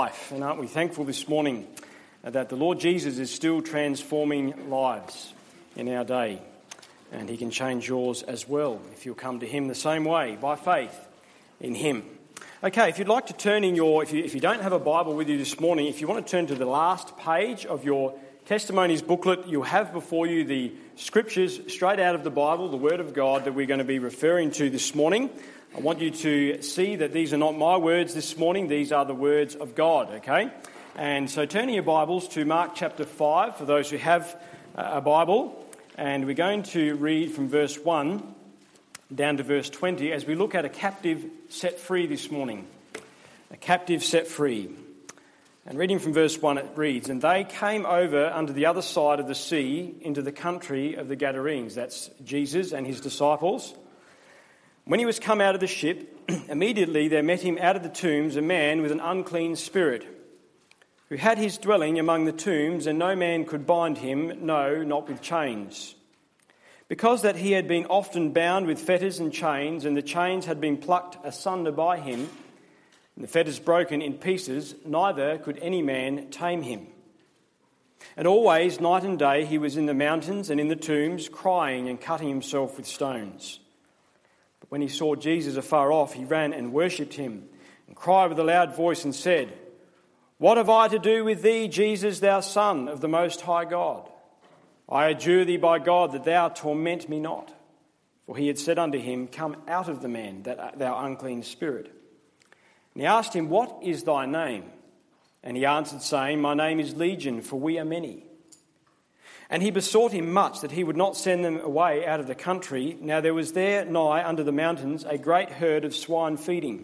Life. And aren't we thankful this morning that the Lord Jesus is still transforming lives in our day, and he can change yours as well if you'll come to him the same way, by faith in him. Okay, if you'd like to turn in if you don't have a Bible with you this morning, if you want to turn to the last page of your testimonies booklet, you'll have before you the scriptures straight out of the Bible, the Word of God that we're going to be referring to this morning. I want you to see that these are not my words this morning, these are the words of God, okay? And so turn in your Bibles to Mark chapter 5 for those who have a Bible, and we're going to read from verse 1 down to verse 20 as we look at a captive set free this morning. A captive set free. And reading from verse 1 it reads, "And they came over unto the other side of the sea into the country of the Gadarenes." That's Jesus and his disciples. "When he was come out of the ship, immediately there met him out of the tombs a man with an unclean spirit, who had his dwelling among the tombs, and no man could bind him, no, not with chains. Because that he had been often bound with fetters and chains, and the chains had been plucked asunder by him, and the fetters broken in pieces, neither could any man tame him. And always, night and day, he was in the mountains and in the tombs, crying and cutting himself with stones. But when he saw Jesus afar off, he ran and worshipped him, and cried with a loud voice and said, What have I to do with thee, Jesus, thou Son of the Most High God? I adjure thee by God that thou torment me not. For he had said unto him, Come out of the man, thou unclean spirit. And he asked him, What is thy name? And he answered, saying, My name is Legion, for we are many. And he besought him much that he would not send them away out of the country. Now there was there nigh under the mountains a great herd of swine feeding.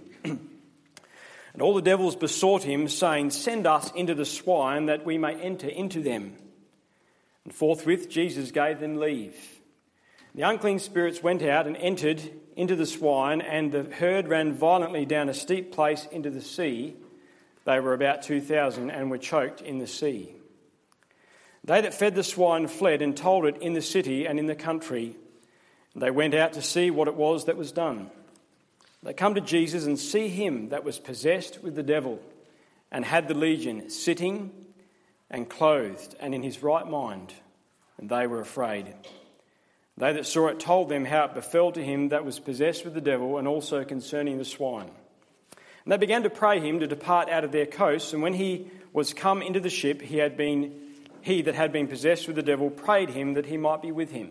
And all the devils besought him, saying, Send us into the swine, that we may enter into them. And forthwith Jesus gave them leave. The unclean spirits went out and entered into the swine, and the herd ran violently down a steep place into the sea. They were about 2,000 and were choked in the sea. They that fed the swine fled and told it in the city and in the country. And they went out to see what it was that was done. They come to Jesus and see him that was possessed with the devil and had the legion, sitting and clothed and in his right mind, and they were afraid. They that saw it told them how it befell to him that was possessed with the devil, and also concerning the swine. And they began to pray him to depart out of their coasts, and when he was come into the ship, he that had been possessed with the devil prayed him that he might be with him.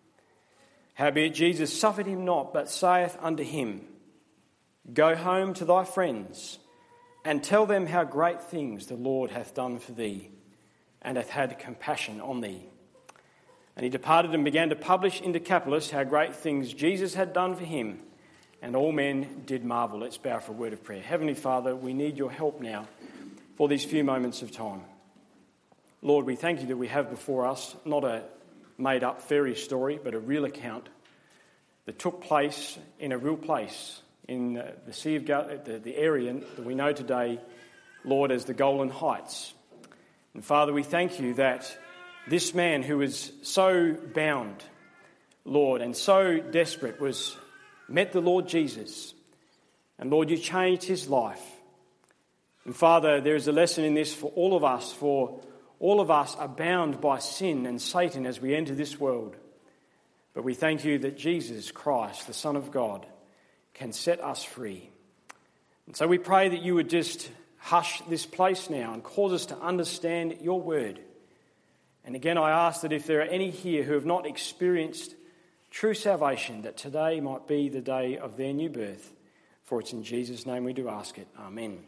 Howbeit Jesus suffered him not, but saith unto him, Go home to thy friends, and tell them how great things the Lord hath done for thee, and hath had compassion on thee. And he departed and began to publish in Decapolis how great things Jesus had done for him, and all men did marvel." Let's bow for a word of prayer. Heavenly Father, we need your help now for these few moments of time. Lord, we thank you that we have before us not a made-up fairy story, but a real account that took place in a real place, in the Sea of the area that we know today, Lord, as the Golan Heights. And Father, we thank you that this man who was so bound, Lord, and so desperate met the Lord Jesus. And Lord, you changed his life. And Father, there is a lesson in this for all of us, for all of us are bound by sin and Satan as we enter this world. But we thank you that Jesus Christ, the Son of God, can set us free. And so we pray that you would just hush this place now and cause us to understand your word. And again, I ask that if there are any here who have not experienced true salvation, that today might be the day of their new birth. For it's in Jesus' name we do ask it. Amen.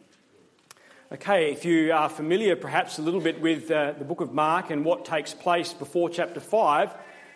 Okay, if you are familiar perhaps a little bit with the book of Mark and what takes place before chapter 5,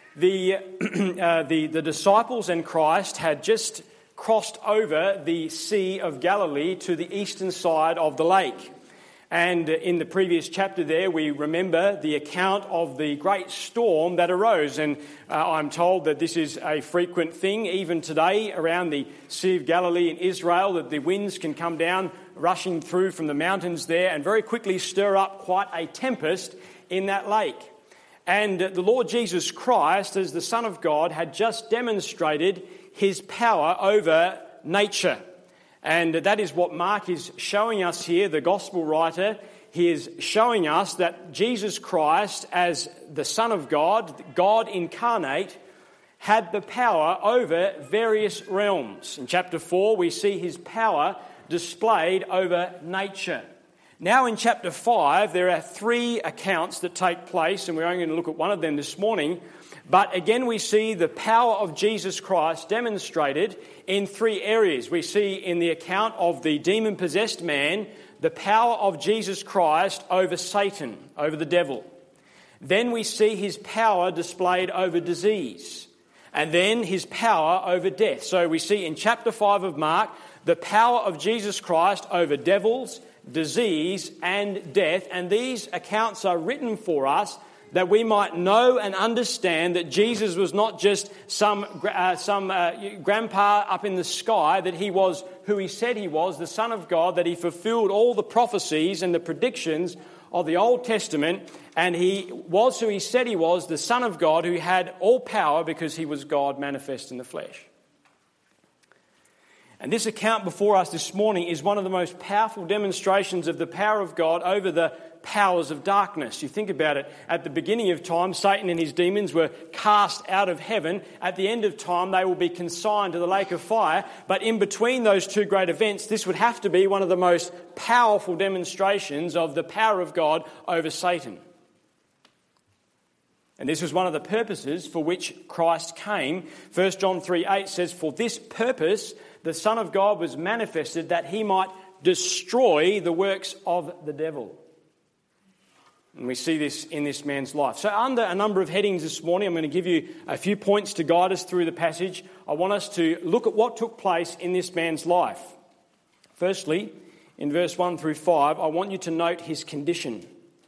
the disciples and Christ had just crossed over the Sea of Galilee to the eastern side of the lake. And in the previous chapter there, we remember the account of the great storm that arose. And I'm told that this is a frequent thing even today around the Sea of Galilee in Israel, that the winds can come down rushing through from the mountains there and very quickly stir up quite a tempest in that lake. And the Lord Jesus Christ, as the Son of God, had just demonstrated his power over nature. And that is what Mark is showing us here, the gospel writer. He is showing us that Jesus Christ, as the Son of God, God incarnate, had the power over various realms. In chapter 4, we see his power displayed over nature. Now in chapter 5, there are 3 accounts that take place, and we're only going to look at one of them this morning. But again, we see the power of Jesus Christ demonstrated in 3 areas. We see in the account of the demon-possessed man, the power of Jesus Christ over Satan, over the devil. Then we see his power displayed over disease. And then his power over death. So we see in chapter 5 of Mark, the power of Jesus Christ over devils, disease, and death. And these accounts are written for us that we might know and understand that Jesus was not just some grandpa up in the sky, that he was who he said he was, the Son of God, that he fulfilled all the prophecies and the predictions of the Old Testament, and he was who he said he was, the Son of God, who had all power because he was God manifest in the flesh. And this account before us this morning is one of the most powerful demonstrations of the power of God over the powers of darkness. You think about it, at the beginning of time, Satan and his demons were cast out of heaven. At the end of time, they will be consigned to the lake of fire. But in between those 2 great events, this would have to be one of the most powerful demonstrations of the power of God over Satan. And this was one of the purposes for which Christ came. 1 John 3:8 says, "For this purpose the Son of God was manifested, that he might destroy the works of the devil." And we see this in this man's life. So under a number of headings this morning, I'm going to give you a few points to guide us through the passage. I want us to look at what took place in this man's life. Firstly, in verse 1 through 5, I want you to note his condition.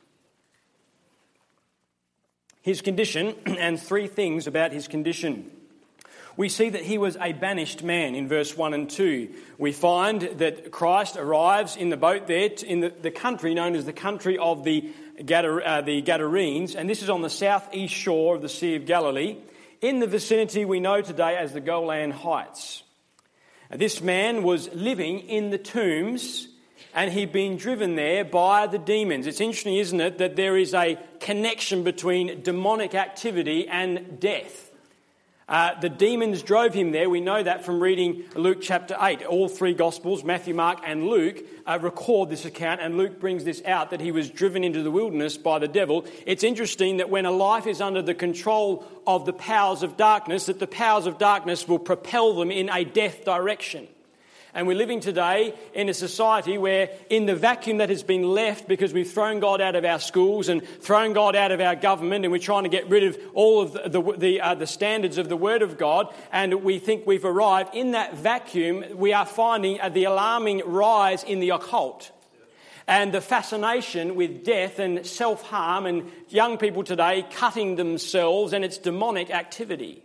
His condition, and 3 things about his condition. We see that he was a banished man in verse 1 and 2. We find that Christ arrives in the boat there in the country known as the country of the Gadarenes, and this is on the southeast shore of the Sea of Galilee, in the vicinity we know today as the Golan Heights. This man was living in the tombs, and he'd been driven there by the demons. It's interesting, isn't it, that there is a connection between demonic activity and death. The demons drove him there. We know that from reading Luke chapter 8. All 3 Gospels, Matthew, Mark and Luke, record this account, and Luke brings this out, that he was driven into the wilderness by the devil. It's interesting that when a life is under the control of the powers of darkness, that the powers of darkness will propel them in a death direction. And we're living today in a society where, in the vacuum that has been left because we've thrown God out of our schools and thrown God out of our government, and we're trying to get rid of all of the standards of the Word of God, and we think we've arrived, in that vacuum we are finding the alarming rise in the occult. And the fascination with death and self-harm, and young people today cutting themselves, and its demonic activity.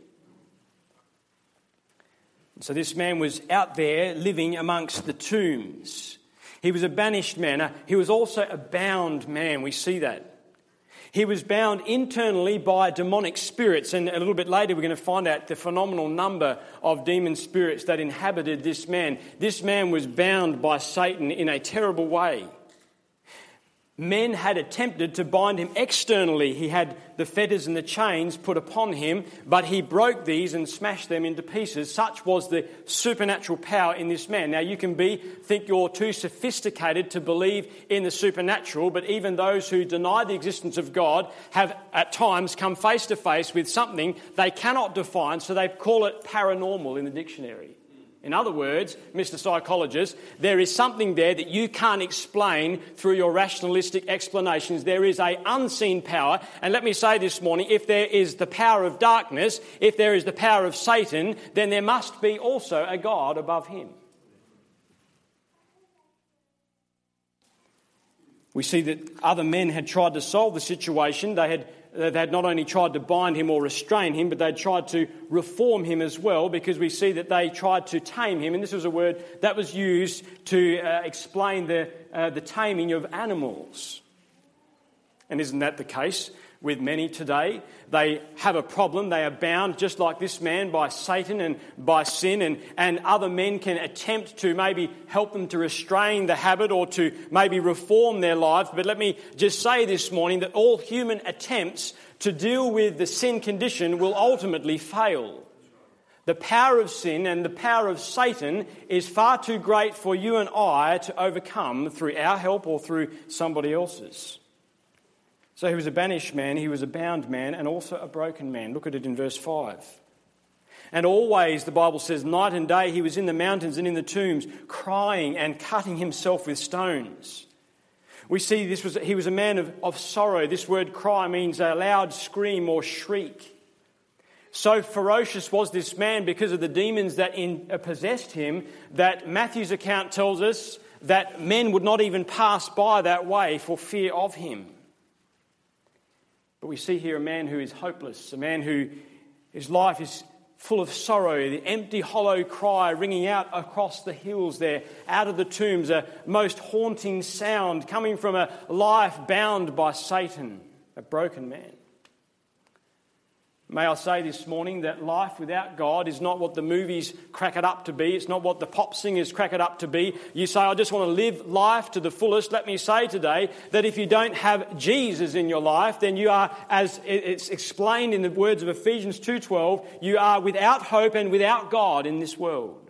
So this man was out there living amongst the tombs. He was a banished man. He was also a bound man. We see that. He was bound internally by demonic spirits, and a little bit later we're going to find out the phenomenal number of demon spirits that inhabited this man. This man was bound by Satan in a terrible way. Men had attempted to bind him externally. He had the fetters and the chains put upon him, but he broke these and smashed them into pieces. Such was the supernatural power in this man. Now you can think you're too sophisticated to believe in the supernatural, but even those who deny the existence of God have at times come face to face with something they cannot define, so they call it paranormal in the dictionary. In other words, Mr. Psychologist, there is something there that you can't explain through your rationalistic explanations. There is an unseen power. And let me say this morning, if there is the power of darkness, if there is the power of Satan, then there must be also a God above him. We see that other men had tried to solve the situation. They had not only tried to bind him or restrain him, but they'd tried to reform him as well, because we see that they tried to tame him. And this was a word that was used to explain the taming of animals. And isn't that the case with many today? They have a problem. They are bound, just like this man, by Satan and by sin, and other men can attempt to maybe help them to restrain the habit or to maybe reform their lives. But let me just say this morning that all human attempts to deal with the sin condition will ultimately fail. The power of sin and the power of Satan is far too great for you and I to overcome through our help or through somebody else's. So he was a banished man, he was a bound man, and also a broken man. Look at it in verse 5. And always, the Bible says, night and day he was in the mountains and in the tombs, crying and cutting himself with stones. We see he was a man of sorrow. This word cry means a loud scream or shriek. So ferocious was this man because of the demons that possessed him, that Matthew's account tells us that men would not even pass by that way for fear of him. But we see here a man who is hopeless, a man his life is full of sorrow, the empty, hollow cry ringing out across the hills there, out of the tombs, a most haunting sound coming from a life bound by Satan, a broken man. May I say this morning that life without God is not what the movies crack it up to be. It's not what the pop singers crack it up to be. You say, I just want to live life to the fullest. Let me say today that if you don't have Jesus in your life, then you are, as it's explained in the words of Ephesians 2:12, you are without hope and without God in this world.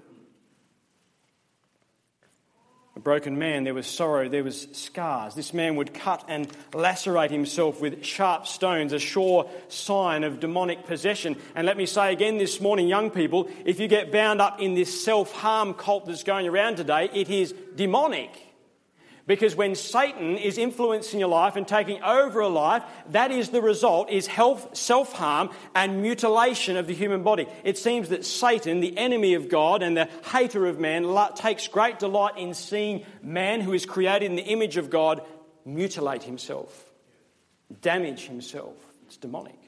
A broken man, there was sorrow, there was scars. This man would cut and lacerate himself with sharp stones, a sure sign of demonic possession. And let me say again this morning, young people, if you get bound up in this self-harm cult that's going around today, it is demonic. Because when Satan is influencing your life and taking over a life, that is the result, is self-harm and mutilation of the human body. It seems that Satan, the enemy of God and the hater of man, takes great delight in seeing man who is created in the image of God mutilate himself, damage himself. It's demonic.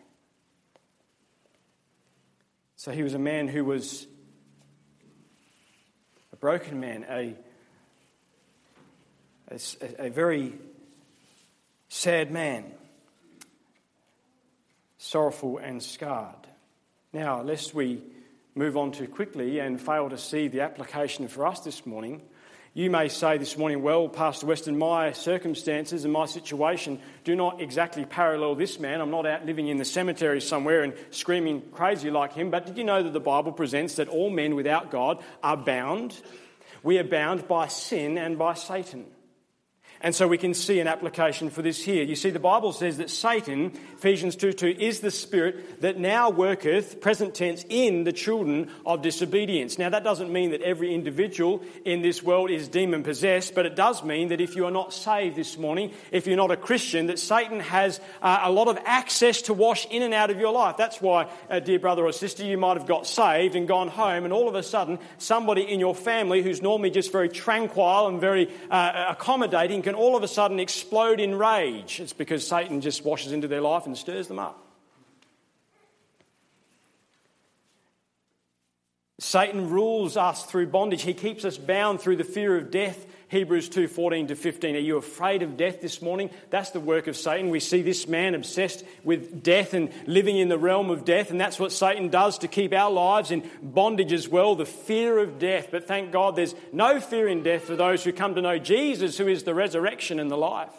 So he was a man who was a broken man, a very sad man, sorrowful and scarred. Now, lest we move on too quickly and fail to see the application for us this morning, you may say this morning, well, Pastor Weston, my circumstances and my situation do not exactly parallel this man. I'm not out living in the cemetery somewhere and screaming crazy like him. But did you know that the Bible presents that all men without God are bound? We are bound by sin and by Satan. And so we can see an application for this here. You see, the Bible says that Satan, Ephesians 2:2, is the spirit that now worketh, present tense, in the children of disobedience. Now, that doesn't mean that every individual in this world is demon-possessed, but it does mean that if you are not saved this morning, if you're not a Christian, that Satan has a lot of access to wash in and out of your life. That's why, dear brother or sister, you might have got saved and gone home, and all of a sudden, somebody in your family who's normally just very tranquil and very accommodating can all of a sudden explode in rage. It's because Satan just washes into their life and stirs them up. Satan rules us through bondage. He keeps us bound through the fear of death. Hebrews 2:14-15. Are you afraid of death this morning? That's the work of Satan. We see this man obsessed with death and living in the realm of death, and that's what Satan does to keep our lives in bondage as well, the fear of death. But thank God there's no fear in death for those who come to know Jesus, who is the resurrection and the life.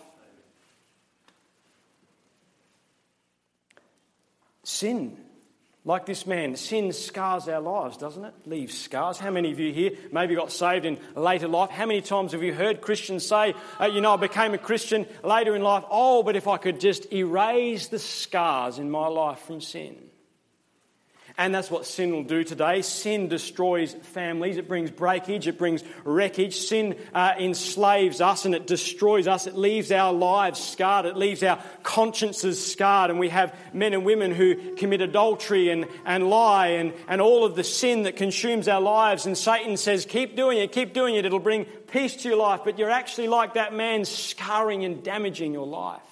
Sin. Like this man, sin scars our lives, doesn't it? Leaves scars. How many of you here maybe got saved in later life? How many times have you heard Christians say, I became a Christian later in life, but if I could just erase the scars in my life from sin. And that's what sin will do today. Sin destroys families. It brings breakage. It brings wreckage. Sin enslaves us and it destroys us. It leaves our lives scarred. It leaves our consciences scarred. And we have men and women who commit adultery and lie and all of the sin that consumes our lives. And Satan says, keep doing it, keep doing it. It'll bring peace to your life. But you're actually like that man, scarring and damaging your life.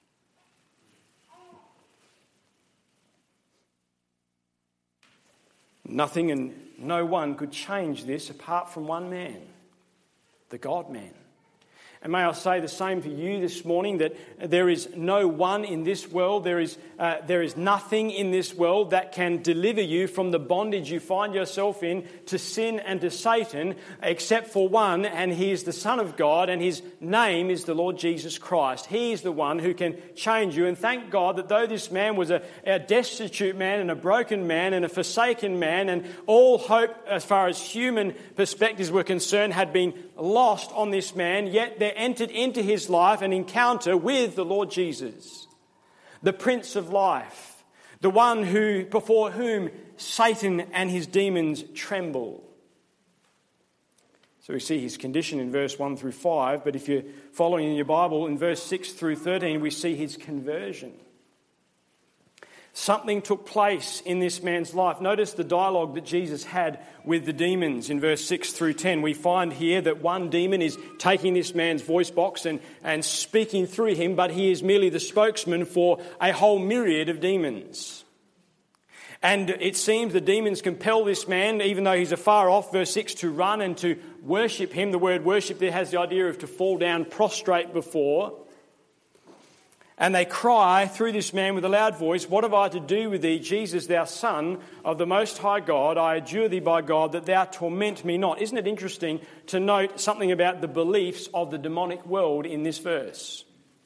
Nothing and no one could change this apart from one man, the God-man. And may I say the same for you this morning, that there is no one in this world, there is nothing in this world that can deliver you from the bondage you find yourself in to sin and to Satan, except for one, and he is the Son of God, and his name is the Lord Jesus Christ. He is the one who can change you. And thank God that though this man was a destitute man and a broken man and a forsaken man, and all hope as far as human perspectives were concerned had been lost on this man, yet there entered into his life an encounter with the Lord Jesus, the Prince of Life, the one before whom Satan and his demons tremble. So we see his condition in verse 1 through 5, but if you're following in your Bible, in verse 6 through 13, we see his conversion. Something took place in this man's life. Notice the dialogue that Jesus had with the demons in verse 6 through 10. We find here that one demon is taking this man's voice box and speaking through him, but he is merely the spokesman for a whole myriad of demons. And it seems the demons compel this man, even though he's afar off, verse 6, to run and to worship him. The word worship there has the idea of to fall down prostrate before. And they cry through this man with a loud voice, "What have I to do with thee, Jesus, thou Son of the Most High God? I adjure thee by God that thou torment me not." Isn't it interesting to note something about the beliefs of the demonic world in this verse?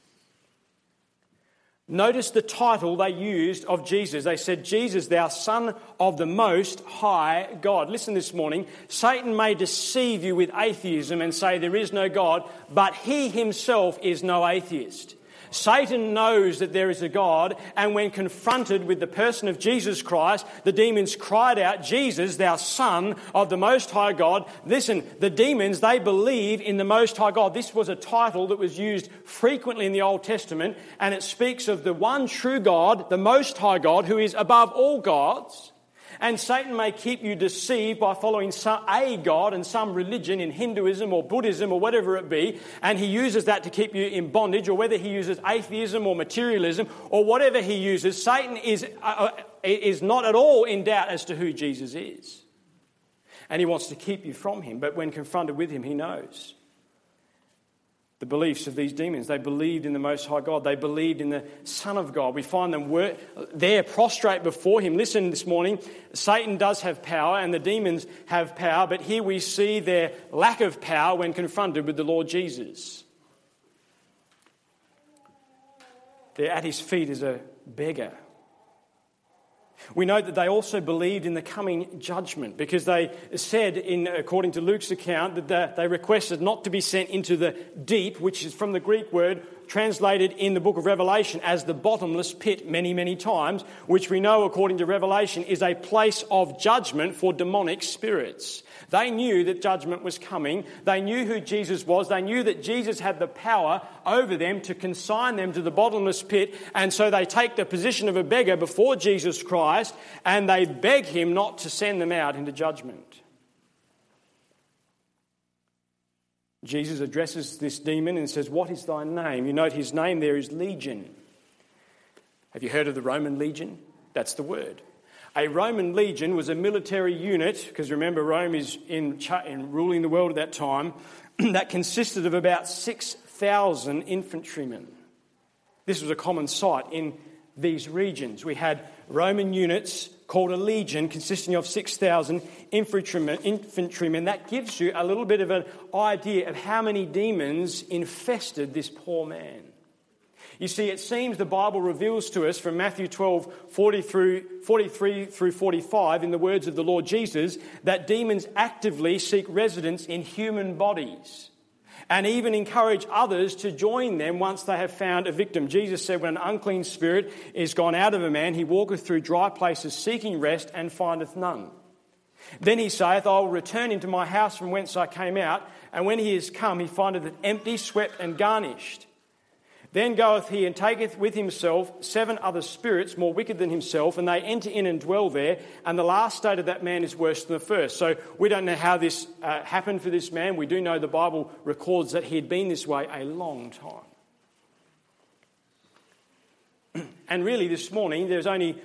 Notice the title they used of Jesus. They said, "Jesus, thou Son of the Most High God." Listen this morning, Satan may deceive you with atheism and say there is no God, but he himself is no atheist. Satan knows that there is a God, and when confronted with the person of Jesus Christ, the demons cried out, "Jesus, thou Son of the Most High God." Listen, the demons, they believe in the Most High God. This was a title that was used frequently in the Old Testament, and it speaks of the one true God, the Most High God, who is above all gods. And Satan may keep you deceived by following a God and some religion in Hinduism or Buddhism or whatever it be, and he uses that to keep you in bondage, or whether he uses atheism or materialism or whatever he uses. Satan is not at all in doubt as to who Jesus is. And he wants to keep you from him, but when confronted with him, he knows. The beliefs of these demons. They believed in the Most High God. They believed in the Son of God. We find them there prostrate before him. Listen this morning, Satan does have power and the demons have power, but here we see their lack of power when confronted with the Lord Jesus. They're at his feet as a beggar. We know that they also believed in the coming judgment, because they said, according to Luke's account, that they requested not to be sent into the deep, which is from the Greek word translated in the book of Revelation as the bottomless pit many, many times, which we know, according to Revelation, is a place of judgment for demonic spirits. They knew that judgment was coming. They knew who Jesus was. They knew that Jesus had the power over them to consign them to the bottomless pit. And so they take the position of a beggar before Jesus Christ and they beg him not to send them out into judgment. Jesus addresses this demon and says, "What is thy name?" You note his name there is Legion. Have you heard of the Roman legion? That's the word. A Roman legion was a military unit, because remember Rome is in ruling the world at that time, that consisted of about 6,000 infantrymen. This was a common sight in these regions. We had Roman units called a legion consisting of 6,000 infantrymen. That gives you a little bit of an idea of how many demons infested this poor man. You see, it seems the Bible reveals to us from Matthew 12, 43 through 45, in the words of the Lord Jesus, that demons actively seek residence in human bodies and even encourage others to join them once they have found a victim. Jesus said, when an unclean spirit is gone out of a man, he walketh through dry places seeking rest and findeth none. Then he saith, I will return into my house from whence I came out, and when he is come, he findeth it empty, swept and garnished. Then goeth he and taketh with himself 7 other spirits more wicked than himself, and they enter in and dwell there, and the last state of that man is worse than the first. So we don't know how this happened for this man. We do know the Bible records that he had been this way a long time. And really this morning there's only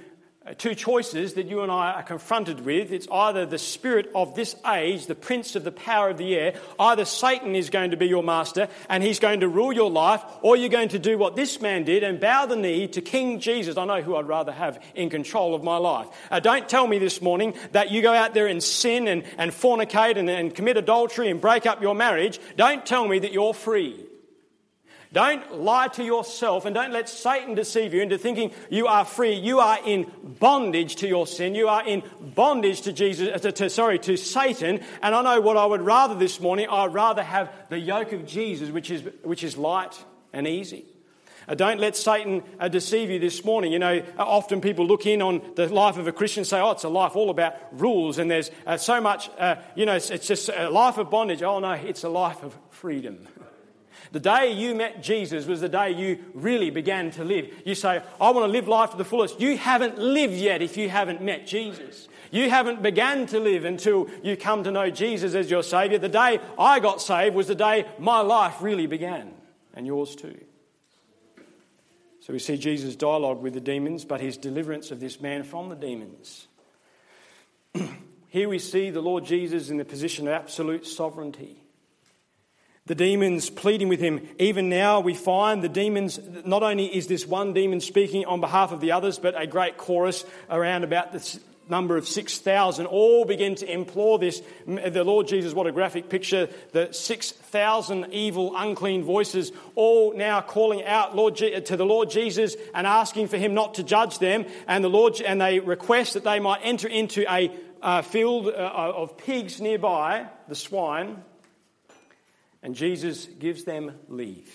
two choices that you and I are confronted with. It's either the spirit of this age, the prince of the power of the air. Either Satan is going to be your master and he's going to rule your life, or you're going to do what this man did and bow the knee to King Jesus. I know who I'd rather have in control of my life. Don't tell me this morning that you go out there and sin and fornicate and commit adultery and break up your marriage. Don't tell me that you're free. Don't lie to yourself, and don't let Satan deceive you into thinking you are free. You are in bondage to your sin. You are in bondage to to Satan. And I know what I would rather this morning. I'd rather have the yoke of Jesus, which is light and easy. Don't let Satan deceive you this morning. You know, often people look in on the life of a Christian and say, oh, it's a life all about rules and there's so much, it's just a life of bondage. Oh, no, it's a life of freedom. The day you met Jesus was the day you really began to live. You say, I want to live life to the fullest. You haven't lived yet if you haven't met Jesus. You haven't begun to live until you come to know Jesus as your Saviour. The day I got saved was the day my life really began, and yours too. So we see Jesus' dialogue with the demons, but his deliverance of this man from the demons. Here we see the Lord Jesus in the position of absolute sovereignty. The demons pleading with him. Even now we find the demons, not only is this one demon speaking on behalf of the others, but a great chorus around about the number of 6,000 all begin to implore this. The Lord Jesus, what a graphic picture. The 6,000 evil, unclean voices all now calling out to the Lord Jesus and asking for him not to judge them. And they request that they might enter into a field of pigs nearby, the swine. And Jesus gives them leave.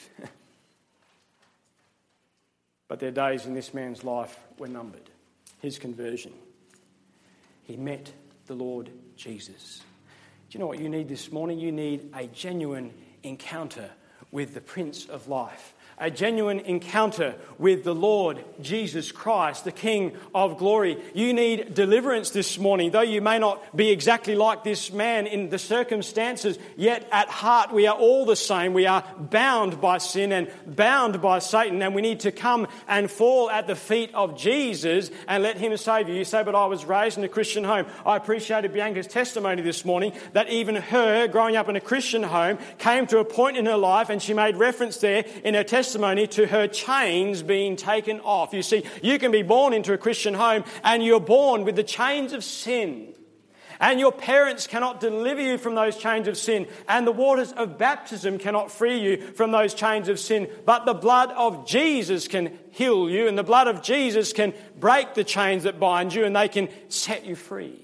But their days in this man's life were numbered. His conversion. He met the Lord Jesus. Do you know what you need this morning? You need a genuine encounter with the Prince of Life. A genuine encounter with the Lord Jesus Christ, the King of glory. You need deliverance this morning. Though you may not be exactly like this man in the circumstances, yet at heart we are all the same. We are bound by sin and bound by Satan, and we need to come and fall at the feet of Jesus and let him save you. You say, but I was raised in a Christian home. I appreciated Bianca's testimony this morning that even her, growing up in a Christian home, came to a point in her life, and she made reference there in her testimony to her chains being taken off. You see, you can be born into a Christian home and you're born with the chains of sin. And your parents cannot deliver you from those chains of sin. And the waters of baptism cannot free you from those chains of sin. But the blood of Jesus can heal you, and the blood of Jesus can break the chains that bind you, and they can set you free.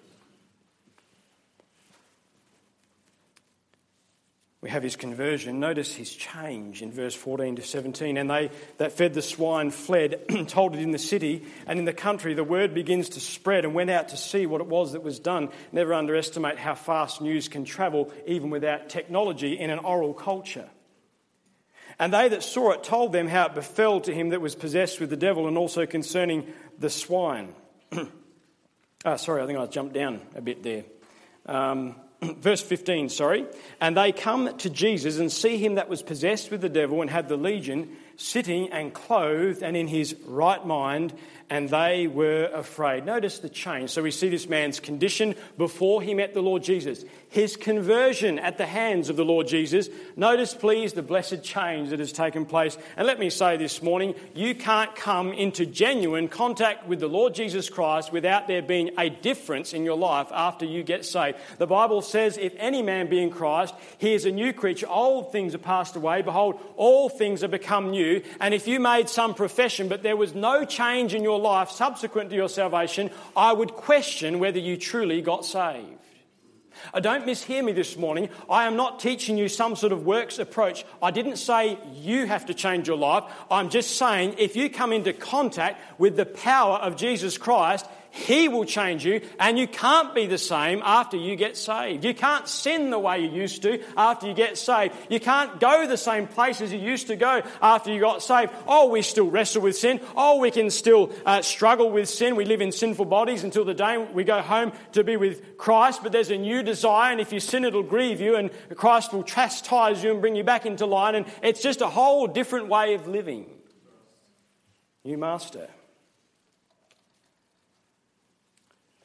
We have his conversion. Notice his change in verse 14 to 17. And they that fed the swine fled, told it in the city, and in the country the word begins to spread, and went out to see what it was that was done. Never underestimate how fast news can travel, even without technology, in an oral culture. And they that saw it told them how it befell to him that was possessed with the devil, and also concerning the swine. I think I jumped down a bit there. Verse 15, And they come to Jesus and see him that was possessed with the devil and had the legion, sitting and clothed and in his right mind, and they were afraid. Notice the change. So we see this man's condition before he met the Lord Jesus. His conversion at the hands of the Lord Jesus. Notice, please, the blessed change that has taken place. And let me say this morning, you can't come into genuine contact with the Lord Jesus Christ without there being a difference in your life after you get saved. The Bible says, if any man be in Christ, he is a new creature. Old things are passed away. Behold, all things are become new. And if you made some profession, but there was no change in your life subsequent to your salvation, I would question whether you truly got saved. Don't mishear me this morning. I am not teaching you some sort of works approach. I didn't say you have to change your life. I'm just saying if you come into contact with the power of Jesus Christ, he will change you, and you can't be the same after you get saved. You can't sin the way you used to after you get saved. You can't go the same places you used to go after you got saved. Oh, we still wrestle with sin. Oh, we can still struggle with sin. We live in sinful bodies until the day we go home to be with Christ, but there's a new desire, and if you sin, it'll grieve you, and Christ will chastise you and bring you back into line, and it's just a whole different way of living. New master.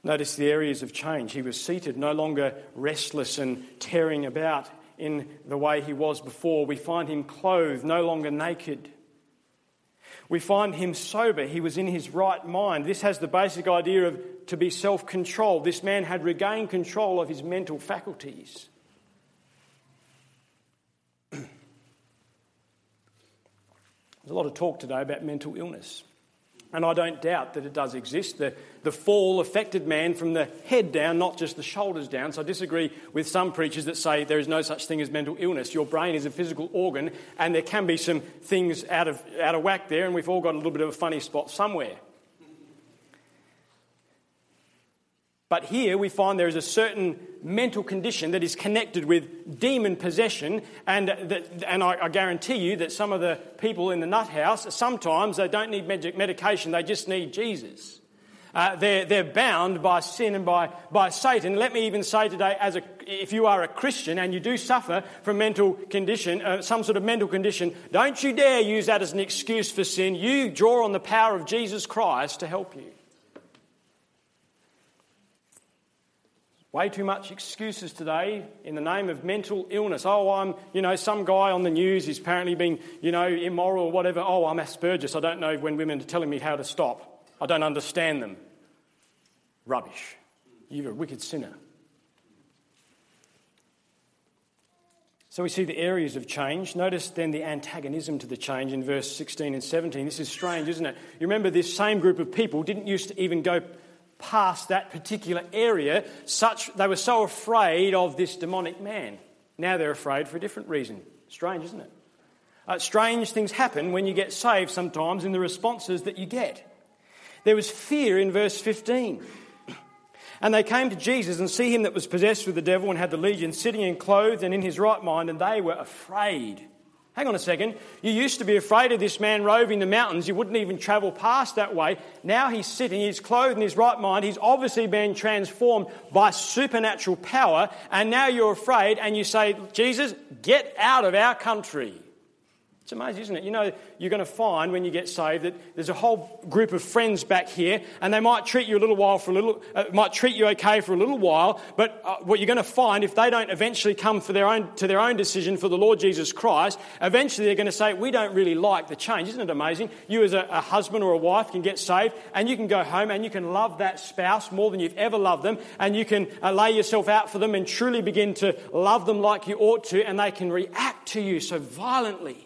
Notice the areas of change. He was seated, no longer restless and tearing about in the way he was before. We find him clothed, no longer naked. We find him sober. He was in his right mind. This has the basic idea of to be self-controlled. This man had regained control of his mental faculties. There's a lot of talk today about mental illness. And I don't doubt that it does exist. The fall affected man from the head down, not just the shoulders down. So I disagree with some preachers that say there is no such thing as mental illness. Your brain is a physical organ and there can be some things out of whack there, and we've all got a little bit of a funny spot somewhere. But here we find there is a certain mental condition that is connected with demon possession, and I guarantee you that some of the people in the nut house, sometimes they don't need medication, they just need Jesus. They're bound by sin and by Satan. Let me even say today, if you are a Christian and you do suffer from mental condition, some sort of mental condition, don't you dare use that as an excuse for sin. You draw on the power of Jesus Christ to help you. Way too much excuses today in the name of mental illness. Oh, I'm, some guy on the news is apparently being, immoral or whatever. Oh, I'm Asperger's. I don't know when women are telling me how to stop. I don't understand them. Rubbish. You're a wicked sinner. So we see the areas of change. Notice then the antagonism to the change in verse 16 and 17. This is strange, isn't it? You remember this same group of people didn't used to even go past that particular area, they were so afraid of this demonic man. Now they're afraid for a different reason. Strange, isn't it? Strange things happen when you get saved sometimes in the responses that you get. There was fear in verse 15. And they came to Jesus and see him that was possessed with the devil and had the legion sitting and clothed and in his right mind, and they were afraid. Hang on a second. You used to be afraid of this man roving the mountains. You wouldn't even travel past that way. Now he's sitting, he's clothed in his right mind. He's obviously been transformed by supernatural power. And now you're afraid and you say, Jesus, get out of our country. It's amazing, isn't it? You're going to find when you get saved that there's a whole group of friends back here, and they might treat you might treat you okay for a little while, but what you're going to find, if they don't eventually come to their own decision for the Lord Jesus Christ, eventually they're going to say, we don't really like the change. Isn't it amazing? You as a husband or a wife can get saved, and you can go home and you can love that spouse more than you've ever loved them, and you can lay yourself out for them and truly begin to love them like you ought to, and they can react to you so violently.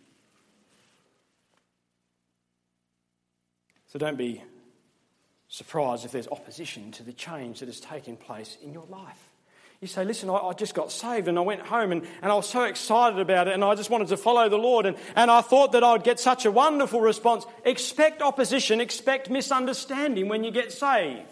So don't be surprised if there's opposition to the change that has taken place in your life. You say, listen, I just got saved and I went home and I was so excited about it and I just wanted to follow the Lord and I thought that I'd get such a wonderful response. Expect opposition, expect misunderstanding when you get saved.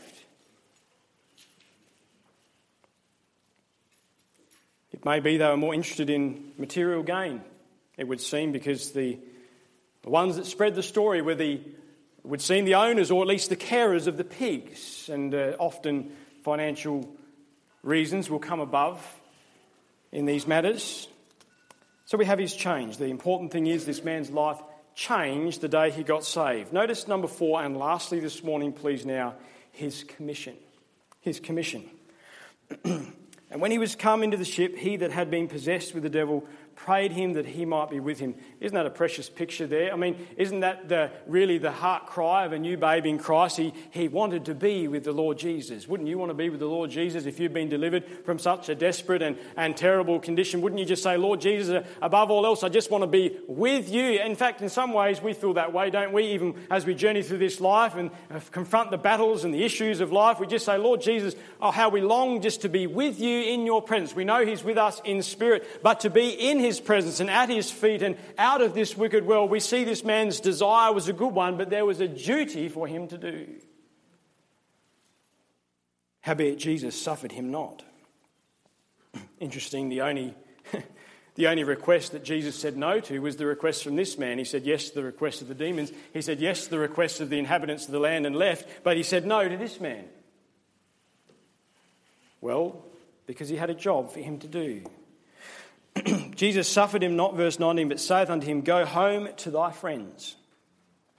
It may be they were more interested in material gain, it would seem, because the ones that spread the story were it would seem the owners, or at least the carers of the pigs, and often financial reasons will come above in these matters. So we have his change. The important thing is this man's life changed the day he got saved. Notice number 4, and lastly this morning, please now, his commission. His commission. And when he was come into the ship, he that had been possessed with the devil prayed him that he might be with him. Isn't that a precious picture there? I mean, isn't that really the heart cry of a new babe in Christ? He wanted to be with the Lord Jesus. Wouldn't you want to be with the Lord Jesus if you've been delivered from such a desperate and terrible condition? Wouldn't you just say, Lord Jesus, above all else, I just want to be with you? In fact, in some ways, we feel that way, don't we? Even as we journey through this life and confront the battles and the issues of life, we just say, Lord Jesus, oh, how we long just to be with you in your presence. We know he's with us in spirit, but to be in his presence and at his feet and out of this wicked world, we see this man's desire was a good one, but there was a duty for him to do. Howbeit Jesus suffered him not. Interesting, the only request that Jesus said no to was the request from this man. He said yes to the request of the demons. He said yes to the request of the inhabitants of the land and left, but he said no to this man. Well, because he had a job for him to do. Jesus suffered him not, verse 19, but saith unto him, Go home to thy friends,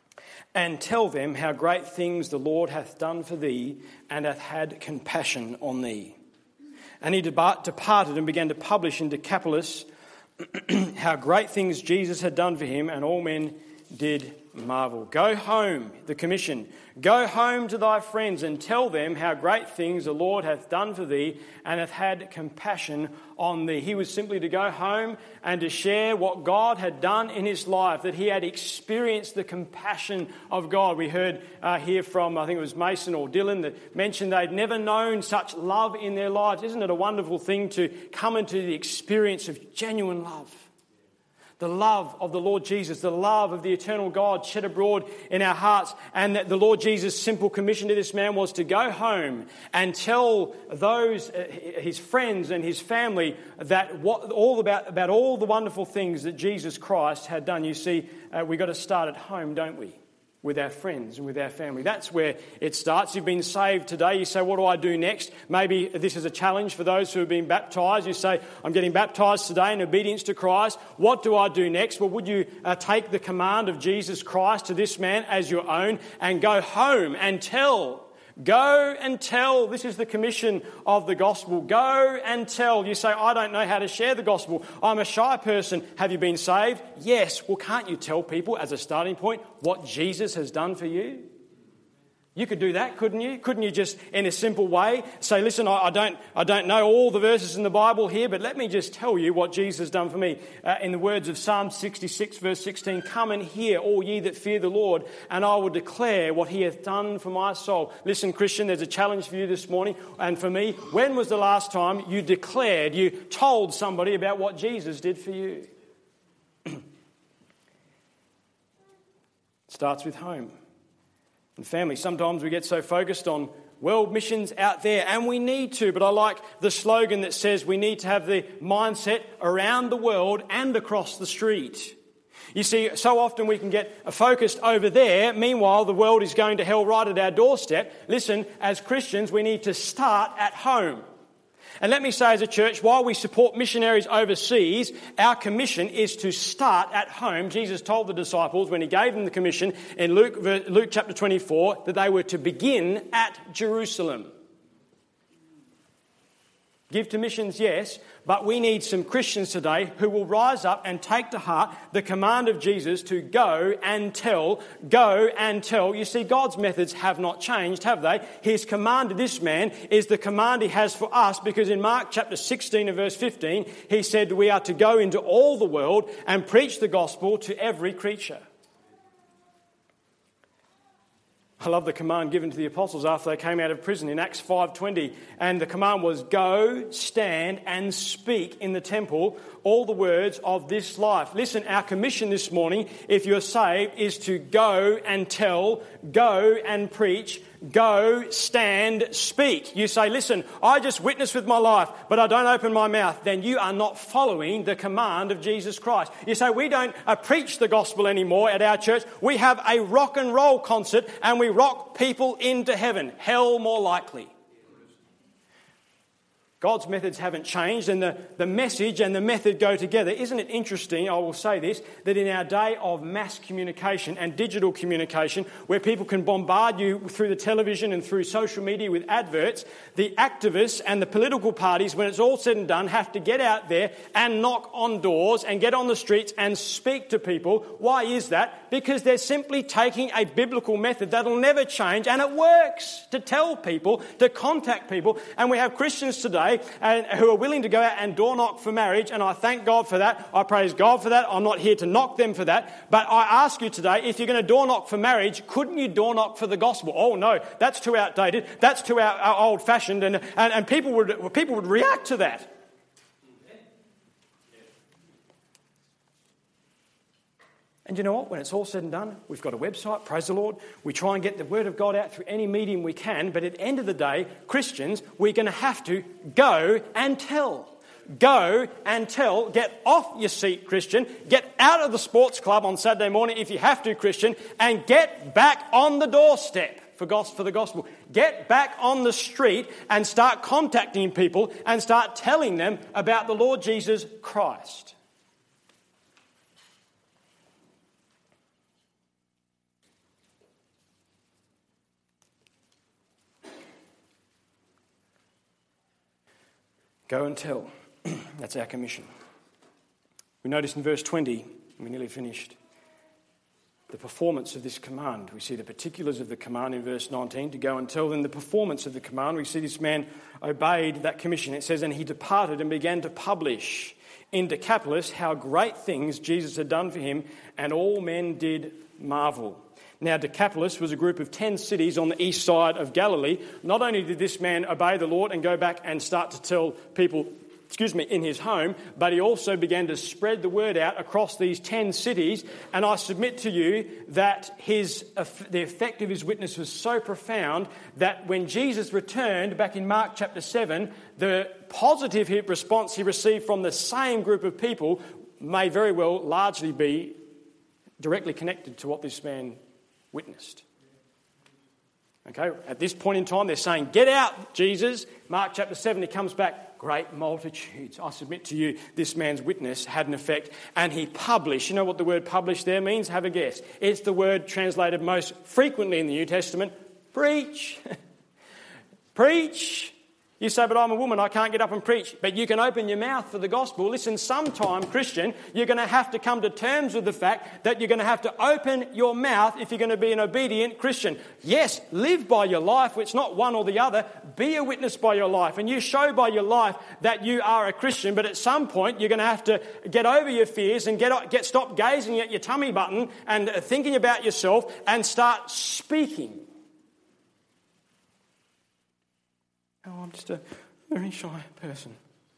and tell them how great things the Lord hath done for thee, and hath had compassion on thee. And he departed and began to publish in Decapolis how great things Jesus had done for him, and all men did marvel. Go home, the commission. Go home to thy friends and tell them how great things the Lord hath done for thee and hath had compassion on thee. He was simply to go home and to share what God had done in his life, that he had experienced the compassion of God. We heard here from, I think it was Mason or Dylan, that mentioned they'd never known such love in their lives. Isn't it a wonderful thing to come into the experience of genuine love? The love of the Lord Jesus, the love of the eternal God shed abroad in our hearts. And that the Lord Jesus' simple commission to this man was to go home and tell those, his friends and his family, that about all the wonderful things that Jesus Christ had done. You see, we've got to start at home, don't we? With our friends and with our family. That's where it starts. You've been saved today. You say, what do I do next? Maybe this is a challenge for those who have been baptised. You say, I'm getting baptised today in obedience to Christ. What do I do next? Well, would you take the command of Jesus Christ to this man as your own and go home and tell? Go and tell. This is the commission of the gospel. Go and tell. You say, I don't know how to share the gospel. I'm a shy person. Have you been saved? Yes. Well, can't you tell people as a starting point what Jesus has done for you? You could do that, couldn't you? Couldn't you just, in a simple way, say, listen, I don't know all the verses in the Bible here, but let me just tell you what Jesus has done for me. In the words of Psalm 66, verse 16, come and hear, all ye that fear the Lord, and I will declare what he hath done for my soul. Listen, Christian, there's a challenge for you this morning, and for me. When was the last time you told somebody about what Jesus did for you? It starts with home. And family, sometimes we get so focused on world missions out there, and we need to, but I like the slogan that says we need to have the mindset around the world and across the street. You see, so often we can get focused over there, meanwhile the world is going to hell right at our doorstep. Listen, as Christians, we need to start at home. And let me say as a church, while we support missionaries overseas, our commission is to start at home. Jesus told the disciples when he gave them the commission in Luke chapter 24 that they were to begin at Jerusalem. Give to missions, yes, but we need some Christians today who will rise up and take to heart the command of Jesus to go and tell, go and tell. You see, God's methods have not changed, have they? His command to this man is the command he has for us, because in Mark chapter 16 and verse 15, he said we are to go into all the world and preach the gospel to every creature. I love the command given to the apostles after they came out of prison in Acts 5:20. And the command was, go, stand and speak in the temple all the words of this life. Listen, our commission this morning, if you're saved, is to go and tell, go and preach, go, stand, speak. You say, listen, I just witness with my life, but I don't open my mouth. Then you are not following the command of Jesus Christ. You say, we don't preach the gospel anymore at our church. We have a rock and roll concert and we rock people into heaven. Hell more likely. God's methods haven't changed, and the message and the method go together. Isn't it interesting, I will say this, that in our day of mass communication and digital communication, where people can bombard you through the television and through social media with adverts, the activists and the political parties, when it's all said and done, have to get out there and knock on doors and get on the streets and speak to people. Why is that? Because they're simply taking a biblical method that'll never change, and it works to tell people, to contact people. And we have Christians today who are willing to go out and door knock for marriage, and I thank God for that. I praise God for that. I'm not here to knock them for that. But I ask you today, if you're going to door knock for marriage, couldn't you door knock for the gospel? Oh no, that's too outdated. That's too old-fashioned, and people would react to that. And you know what? When it's all said and done, we've got a website, praise the Lord. We try and get the word of God out through any medium we can. But at the end of the day, Christians, we're going to have to go and tell. Go and tell. Get off your seat, Christian. Get out of the sports club on Saturday morning if you have to, Christian. And get back on the doorstep for the gospel. Get back on the street and start contacting people and start telling them about the Lord Jesus Christ. Go and tell. That's our commission. We notice in verse 20, we nearly finished, the performance of this command. We see the particulars of the command in verse 19, to go and tell them the performance of the command. We see this man obeyed that commission. It says, and he departed and began to publish in Decapolis how great things Jesus had done for him, and all men did marvel. Now, Decapolis was a group of 10 cities on the east side of Galilee. Not only did this man obey the Lord and go back and start to tell people, in his home, but he also began to spread the word out across these 10 cities. And I submit to you that the effect of his witness was so profound that when Jesus returned back in Mark chapter 7, the positive response he received from the same group of people may very well largely be directly connected to what this man witnessed. Okay, at this point in time, they're saying, get out, Jesus. Mark chapter 7, he comes back, great multitudes. I submit to you, this man's witness had an effect, and he published. You know what the word publish there means? Have a guess. It's the word translated most frequently in the New Testament, preach. Preach. You say, but I'm a woman, I can't get up and preach. But you can open your mouth for the gospel. Listen, sometime, Christian, you're going to have to come to terms with the fact that you're going to have to open your mouth if you're going to be an obedient Christian. Yes, live by your life. It's not one or the other. Be a witness by your life. And you show by your life that you are a Christian. But at some point, you're going to have to get over your fears and stop gazing at your tummy button and thinking about yourself and start speaking. Oh, I'm just a very shy person.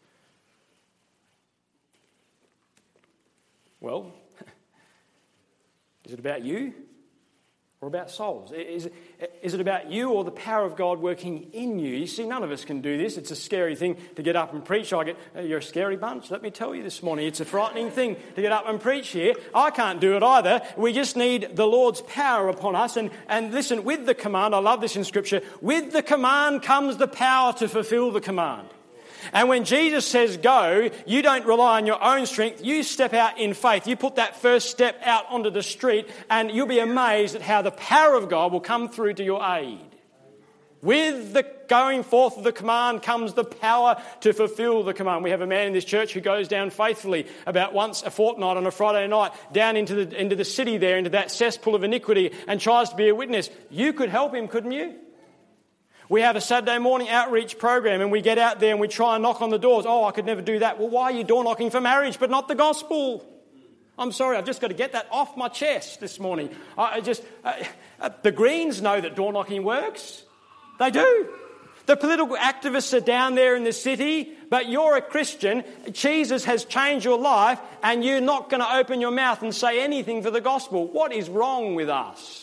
Well, is it about you or about souls? Is it about you or the power of God working in you? You see, none of us can do this. It's a scary thing to get up and preach. You're a scary bunch, let me tell you this morning. It's a frightening thing to get up and preach here. I can't do it either. We just need the Lord's power upon us. And listen, with the command, I love this in Scripture, with the command comes the power to fulfill the command. And when Jesus says go, you don't rely on your own strength. You step out in faith. You put that first step out onto the street and you'll be amazed at how the power of God will come through to your aid. With the going forth of the command comes the power to fulfill the command. We have a man in this church who goes down faithfully about once a fortnight on a Friday night down into the city there, into that cesspool of iniquity, and tries to be a witness. You could help him, couldn't you? We have a Saturday morning outreach program and we get out there and we try and knock on the doors. Oh, I could never do that. Well, why are you door knocking for marriage but not the gospel? I'm sorry, I've just got to get that off my chest this morning. The Greens know that door knocking works. They do. The political activists are down there in the city, but you're a Christian. Jesus has changed your life and you're not going to open your mouth and say anything for the gospel. What is wrong with us?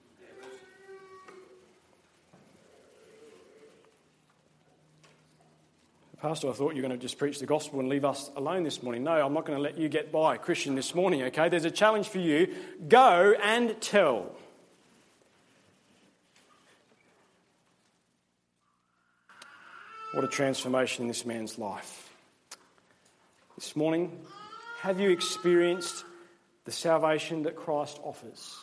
Pastor, I thought you were going to just preach the gospel and leave us alone this morning. No, I'm not going to let you get by, Christian, this morning, okay? There's a challenge for you. Go and tell. What a transformation in this man's life. This morning, have you experienced the salvation that Christ offers?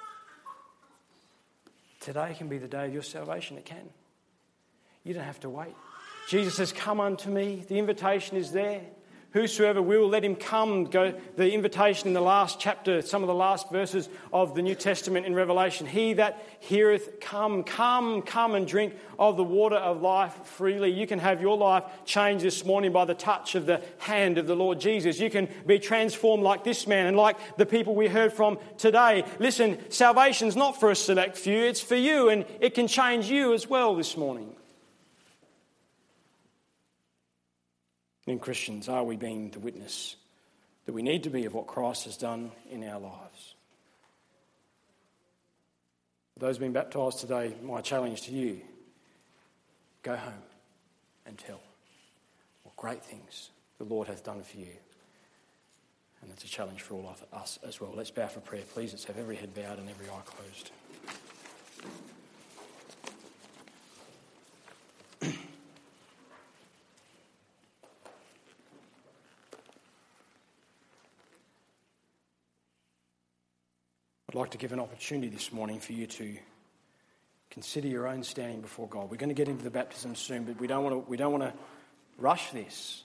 Today can be the day of your salvation. It can. You don't have to wait. Jesus says, come unto me. The invitation is there. Whosoever will, let him come. Go. The invitation in the last chapter, some of the last verses of the New Testament in Revelation. He that heareth, come and drink of the water of life freely. You can have your life changed this morning by the touch of the hand of the Lord Jesus. You can be transformed like this man and like the people we heard from today. Listen, salvation's not for a select few. It's for you, and it can change you as well this morning. In Christians, are we being the witness that we need to be of what Christ has done in our lives? For those being baptised today, my challenge to you, go home and tell what great things the Lord hath done for you. And that's a challenge for all of us as well. Let's bow for prayer, please. Let's have every head bowed and every eye closed. I'd like to give an opportunity this morning for you to consider your own standing before God. We're going to get into the baptism soon, but we don't want to rush this.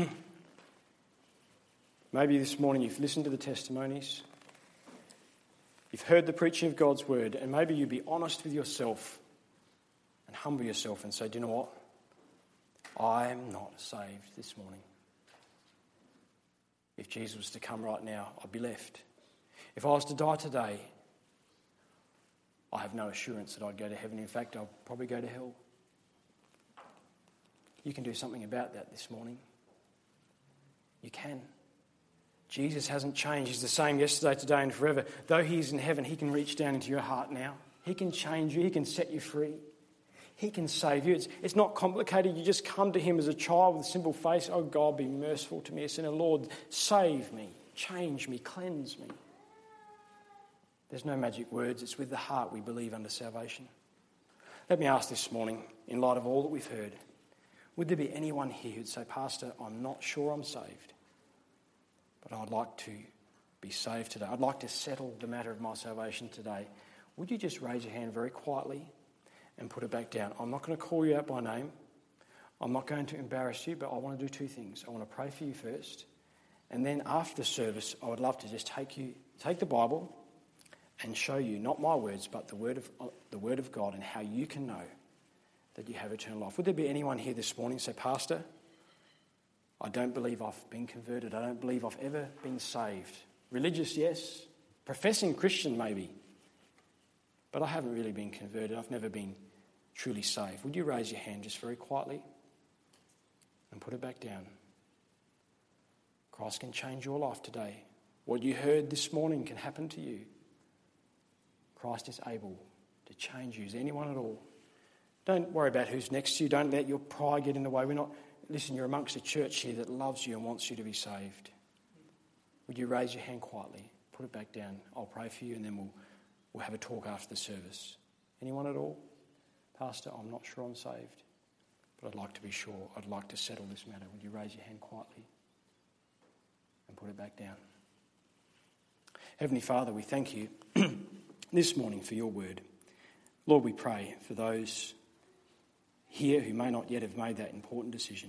Maybe this morning you've listened to the testimonies, you've heard the preaching of God's word, and maybe you be honest with yourself and humble yourself and say, do you know what? I am not saved this morning. If Jesus was to come right now, I'd be left. If I was to die today, I have no assurance that I'd go to heaven. In fact, I'll probably go to hell. You can do something about that this morning. You can. Jesus hasn't changed. He's the same yesterday, today and forever. Though he's in heaven, he can reach down into your heart now. He can change you. He can set you free. He can save you. It's not complicated. You just come to him as a child with a simple face. Oh God, be merciful to me, a sinner. Lord, save me, change me, cleanse me. There's no magic words. It's with the heart we believe unto salvation. Let me ask this morning, in light of all that we've heard, would there be anyone here who'd say, Pastor, I'm not sure I'm saved, but I'd like to be saved today. I'd like to settle the matter of my salvation today. Would you just raise your hand very quietly and put it back down? I'm not going to call you out by name. I'm not going to embarrass you, but I want to do two things. I want to pray for you first, and then after the service, I would love to just take the Bible and show you, not my words, but the word of God, and how you can know that you have eternal life. Would there be anyone here this morning say, Pastor, I don't believe I've been converted. I don't believe I've ever been saved. Religious, yes. Professing Christian, maybe. But I haven't really been converted. I've never been truly saved. Would you raise your hand just very quietly and put it back down? Christ can change your life today. What you heard this morning can happen to you. Christ is able to change you. Is anyone at all? Don't worry about who's next to you. Don't let your pride get in the way. Listen, you're amongst a church here that loves you and wants you to be saved. Would you raise your hand quietly? Put it back down. I'll pray for you, and then we'll have a talk after the service. Anyone at all? Pastor, I'm not sure I'm saved, but I'd like to be sure. I'd like to settle this matter. Would you raise your hand quietly and put it back down? Heavenly Father, we thank you this morning for your word. Lord, we pray for those here who may not yet have made that important decision.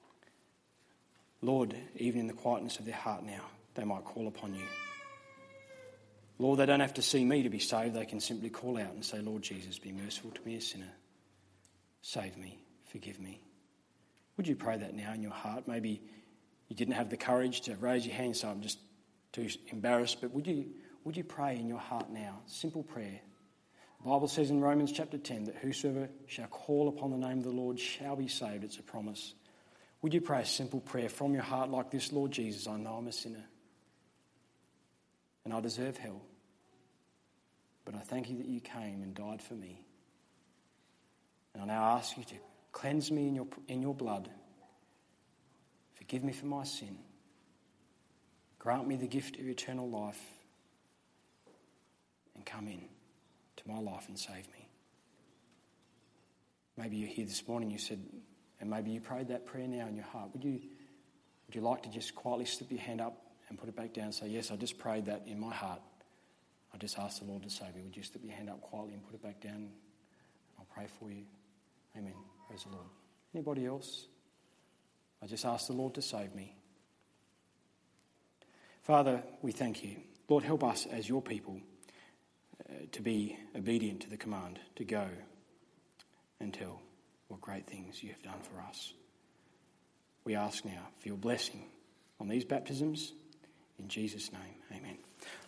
Lord, even in the quietness of their heart now, they might call upon you. Lord, they don't have to see me to be saved. They can simply call out and say, Lord Jesus, be merciful to me, a sinner. Save me, forgive me. Would you pray that now in your heart? Maybe you didn't have the courage to raise your hand, so I'm just too embarrassed. But would you pray in your heart now? Simple prayer. The Bible says in Romans chapter 10 that whosoever shall call upon the name of the Lord shall be saved. It's a promise. Would you pray a simple prayer from your heart like this? Lord Jesus, I know I'm a sinner and I deserve hell, but I thank you that you came and died for me. And I now ask you to cleanse me in your blood. Forgive me for my sin. Grant me the gift of eternal life and come in to my life and save me. Maybe you're here this morning, you said, and maybe you prayed that prayer now in your heart. Would you like to just quietly slip your hand up and put it back down and say, yes, I just prayed that in my heart. I just asked the Lord to save me. Would you slip your hand up quietly and put it back down? I'll pray for you. Amen. Praise the Lord. Anybody else? I just asked the Lord to save me. Father, we thank you. Lord, help us as your people to be obedient to the command to go and tell what great things you have done for us. We ask now for your blessing on these baptisms. In Jesus' name, amen.